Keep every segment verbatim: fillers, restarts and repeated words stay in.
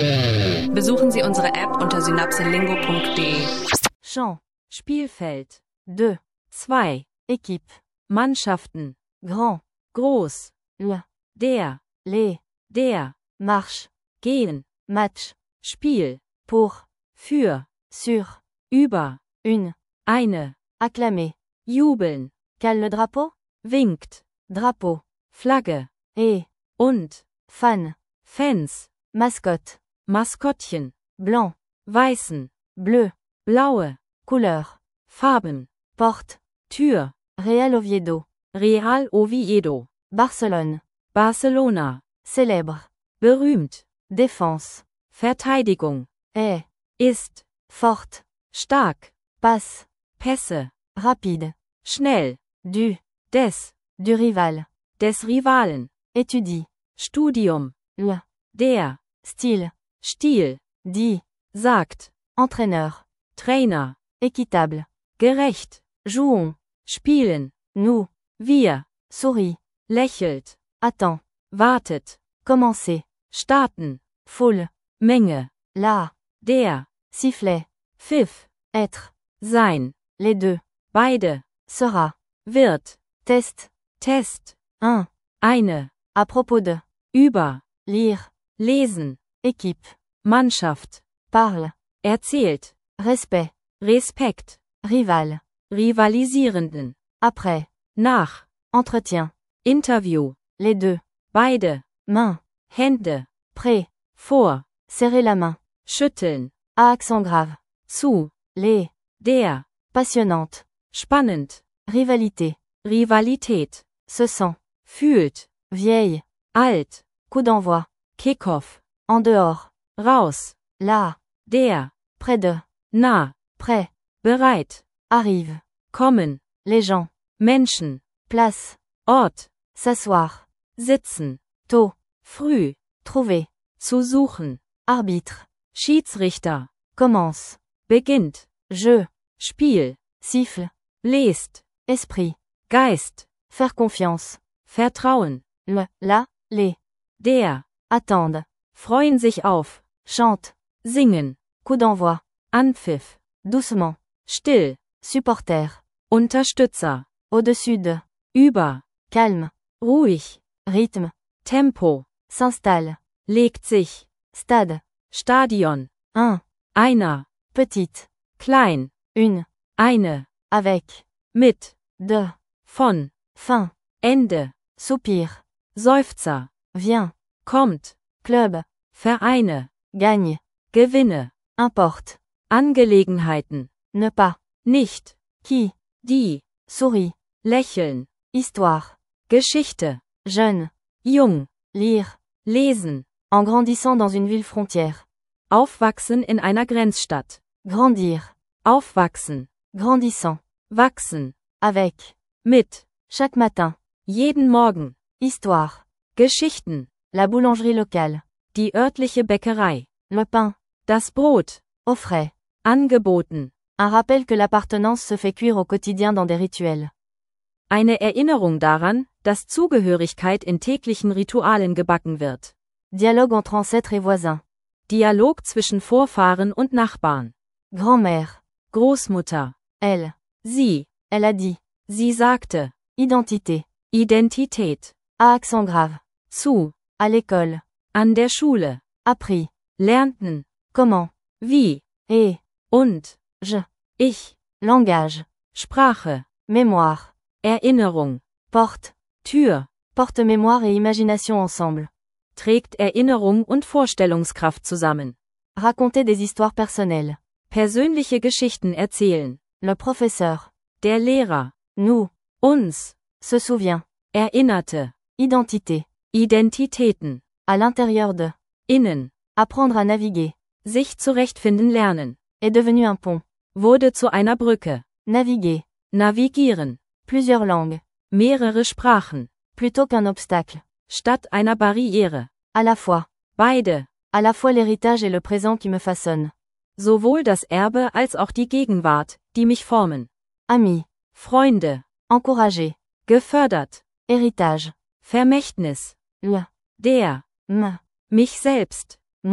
Besuchen Sie unsere App unter synapselingo punkt de. Champ, Spielfeld, deux, zwei, Équipe, Mannschaften, grand, groß, le, der, les, der, marche, gehen, match, Spiel, pour, für, sur, über, une, eine, acclamer, jubeln, cale le drapeau, winkt, drapeau, Flagge, et, und, fan, Fans, mascotte, Maskottchen, blanc, weißen, bleu, blaue, couleur, Farben, porte, Tür, Real Oviedo, Real Oviedo, Barcelone, Barcelona, célèbre, berühmt, défense, Verteidigung, est, ist, forte, stark, passe, Pässe, rapide, schnell, du, des, du rival, des Rivalen, étudie, Studium, le, der, style, Stil, dit, sagt, entraîneur, Trainer, équitable, gerecht, jouons, spielen, nous, wir, sourit, lächelt, attend, wartet, commencer, starten, foule, Menge, la, der, sifflet, pfiff, être, sein, les deux, beide, sera, wird, test, test, un, eine, à propos de, über, lire, lesen, équipe, Mannschaft, parle, erzählt, respect, Respekt, rival, rivalisierenden, après, nach, entretien, Interview, les deux, beide, main, Hände, près, vor, serrer la main, schütteln, à accent grave, zu, les, der, passionnante, spannend, rivalité, Rivalität, se sent, fühlt, vieille, alt, coup d'envoi, Kick-off, en dehors, raus, là, der, près de, nah, prêt, bereit, arrive, kommen, les gens, Menschen, place, Ort, s'asseoir, sitzen, tôt, früh, trouver, zu suchen, arbitre, Schiedsrichter, commence, beginnt, jeu, Spiel, siffle, bläst, esprit, Geist, faire confiance, vertrauen, le, la, les, der, attendent, freuen sich auf, chante, singen, coup d'envoi, Anpfiff, doucement, still, supporter, Unterstützer, au-dessus de, über, calme, ruhig, rythme, Tempo, s'installe, legt sich, stade, Stadion, un, einer, petite, klein, une, eine, avec, mit, de, von, fin, Ende, soupir, Seufzer, vient, kommt, club, Vereine, gagne, gewinne, importe, Angelegenheiten, ne pas, nicht, qui, die, sourit, lächeln, histoire, Geschichte, jeune, jung, lire, lesen, en grandissant dans une ville frontière, aufwachsen in einer Grenzstadt, grandir, aufwachsen, grandissant, wachsen, avec, mit, chaque matin, jeden Morgen, histoire, Geschichten, la boulangerie locale, die örtliche Bäckerei, le pain, das Brot, au frais, angeboten, un rappel que l'appartenance se fait cuire au quotidien dans des rituels. Eine Erinnerung daran, dass Zugehörigkeit in täglichen Ritualen gebacken wird. Dialogue entre ancêtres et voisins. Dialog zwischen Vorfahren und Nachbarn. Grand-mère. Großmutter. Elle. Sie. Elle a dit. Sie sagte. Identité. Identität. À accent grave. Zu. À l'école. An der Schule. Appris. Lernten. Comment. Wie. Et. Und. Je. Ich. Langage. Sprache. Mémoire. Erinnerung. Porte. Tür. Porte-mémoire et imagination ensemble. Trägt Erinnerung und Vorstellungskraft zusammen. Raconter des histoires personnelles. Persönliche Geschichten erzählen. Le professeur. Der Lehrer. Nous. Uns. Se souvient. Erinnerte. Identité. Identitäten. À l'intérieur de. Innen. Apprendre à naviguer. Sich zurechtfinden lernen. Est devenu un pont. Wurde zu einer Brücke. Naviguer. Navigieren. Plusieurs langues. Mehrere Sprachen. Plutôt qu'un obstacle. Statt einer Barriere. À la fois. Beide. À la fois l'héritage et le présent qui me façonnent. Sowohl das Erbe als auch die Gegenwart, die mich formen. Ami. Freunde. Encourager. Gefördert. Héritage. Vermächtnis. Le. Der. M. Mich selbst. Mon.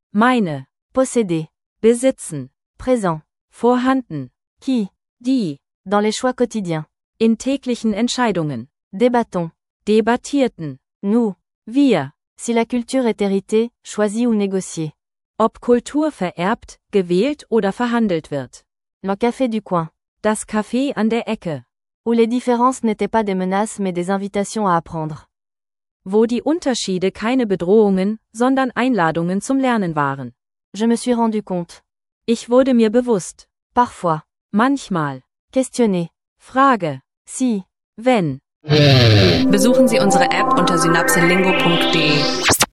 meine, posséder, besitzen, présent, vorhanden, qui, die, dans les choix quotidiens, in täglichen Entscheidungen, débattons, debattierten, nous, wir, si la culture est héritée, choisie ou négociée, ob Kultur vererbt, gewählt oder verhandelt wird, le café du coin, das Café an der Ecke, où les différences n'étaient pas des menaces mais des invitations à apprendre, wo die Unterschiede keine Bedrohungen, sondern Einladungen zum Lernen waren. Je me suis rendu compte. Ich wurde mir bewusst. Parfois. Manchmal. Questionner. Frage. Si. Wenn. Besuchen Sie unsere App unter synapselingo punkt de.